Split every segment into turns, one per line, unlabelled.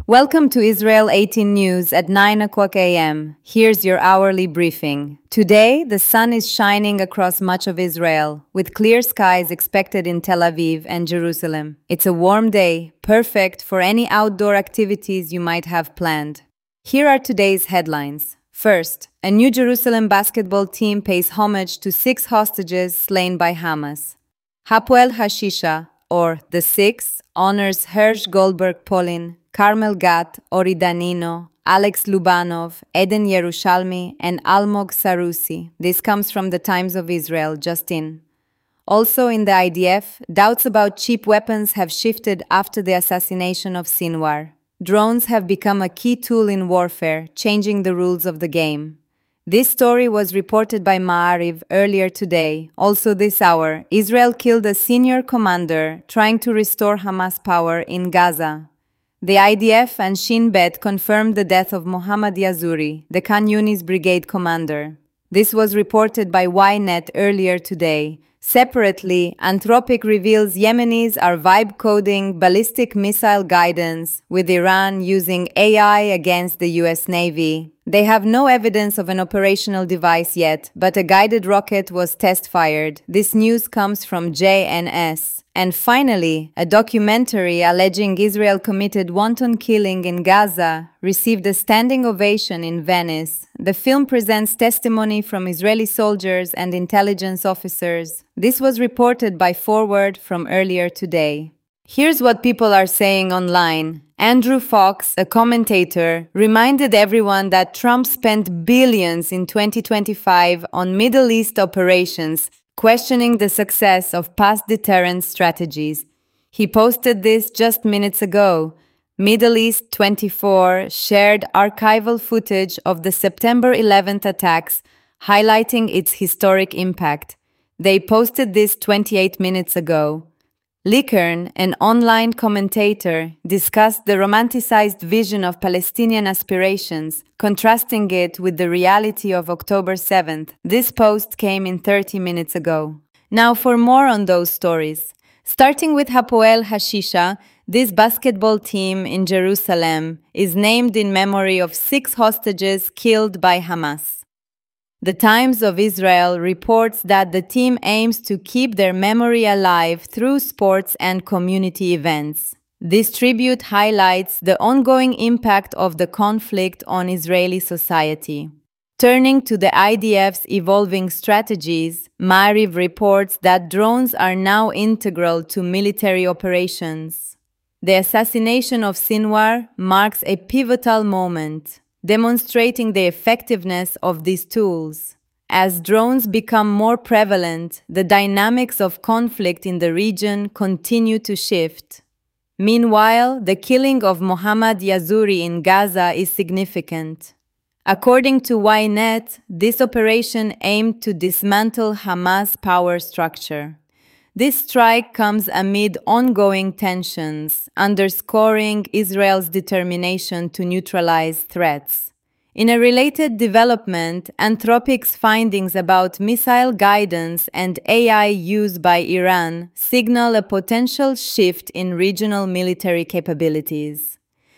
Welcome to Israel 18 News at 9 o'clock a.m. Here's your hourly briefing. Today, the sun is shining across much of Israel, with clear skies expected in Tel Aviv and Jerusalem. It's a warm day, perfect for any outdoor activities you might have planned. Here are today's headlines. First, a New Jerusalem basketball team pays homage to 6 hostages slain by Hamas. Hapoel Hashisha, or the Six, honors Hersh Goldberg Polin, Carmel Gat, Ori Danino, Alex Lubanov, Eden Yerushalmi, and Almog Sarusi. This comes from the Times of Israel, just in. Also in the IDF, doubts about cheap weapons have shifted after the assassination of Sinwar. Drones have become a key tool in warfare, changing the rules of the game. This story was reported by Ma'ariv earlier today. Also this hour, Israel killed a senior commander trying to restore Hamas power in Gaza. The IDF and Shin Bet confirmed the death of Mohammad Yazuri, the Khan Yunis brigade commander. This was reported by Ynet earlier today. Separately, Anthropic reveals Yemenis are vibe-coding ballistic missile guidance, with Iran using AI against the US Navy. They have no evidence of an operational device yet, but a guided rocket was test-fired. This news comes from JNS. And finally, a documentary alleging Israel committed wanton killing in Gaza received a standing ovation in Venice. The film presents testimony from Israeli soldiers and intelligence officers. This was reported by Forward from earlier today. Here's what people are saying online. Andrew Fox, a commentator, reminded everyone that Trump spent billions in 2025 on Middle East operations, questioning the success of past deterrence strategies. He posted this just minutes ago. Middle East 24 shared archival footage of the September 11th attacks, highlighting its historic impact. They posted this 28 minutes ago. Likern, an online commentator, discussed the romanticized vision of Palestinian aspirations, contrasting it with the reality of October 7th. This post came in 30 minutes ago. Now for more on those stories. Starting with Hapoel Hashisha, this basketball team in Jerusalem is named in memory of 6 hostages killed by Hamas. The Times of Israel reports that the team aims to keep their memory alive through sports and community events. This tribute highlights the ongoing impact of the conflict on Israeli society. Turning to the IDF's evolving strategies, Ma'ariv reports that drones are now integral to military operations. The assassination of Sinwar marks a pivotal moment, demonstrating the effectiveness of these tools. As drones become more prevalent, the dynamics of conflict in the region continue to shift. Meanwhile, the killing of Mohammad Yazuri in Gaza is significant. According to Ynet, this operation aimed to dismantle Hamas' power structure. This strike comes amid ongoing tensions, underscoring Israel's determination to neutralize threats. In a related development, Anthropic's findings about missile guidance and AI use by Iran signal a potential shift in regional military capabilities.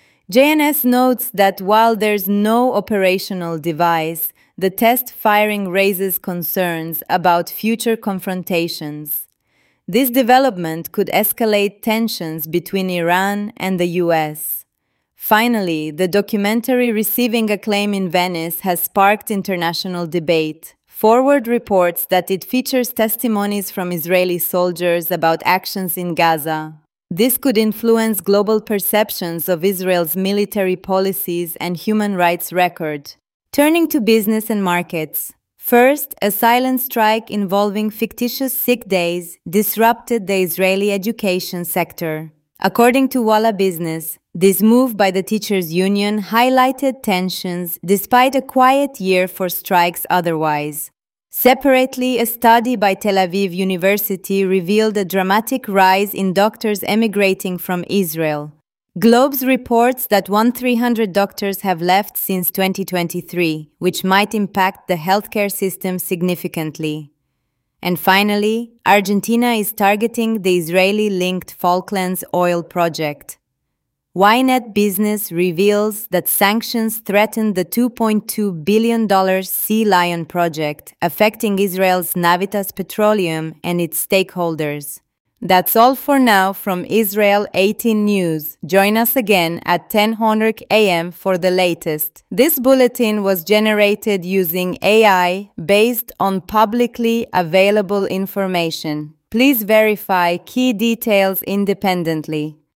JNS notes that while there's no operational device, the test firing raises concerns about future confrontations. This development could escalate tensions between Iran and the US. Finally, the documentary receiving acclaim in Venice has sparked international debate. Forward reports that it features testimonies from Israeli soldiers about actions in Gaza. This could influence global perceptions of Israel's military policies and human rights record. Turning to business and markets. First, a silent strike involving fictitious sick days disrupted the Israeli education sector. According to Walla Business, this move by the teachers' union highlighted tensions despite a quiet year for strikes otherwise. Separately, a study by Tel Aviv University revealed a dramatic rise in doctors emigrating from Israel. Globes reports that 1,300 doctors have left since 2023, which might impact the healthcare system significantly. And finally, Argentina is targeting the Israeli-linked Falklands oil project. Ynet Business reveals that sanctions threaten the $2.2 billion Sea Lion project, affecting Israel's Navitas Petroleum and its stakeholders. That's all for now from Israel 18 News. Join us again at 10:00 a.m. for the latest. This bulletin was generated using AI based on publicly available information. Please verify key details independently.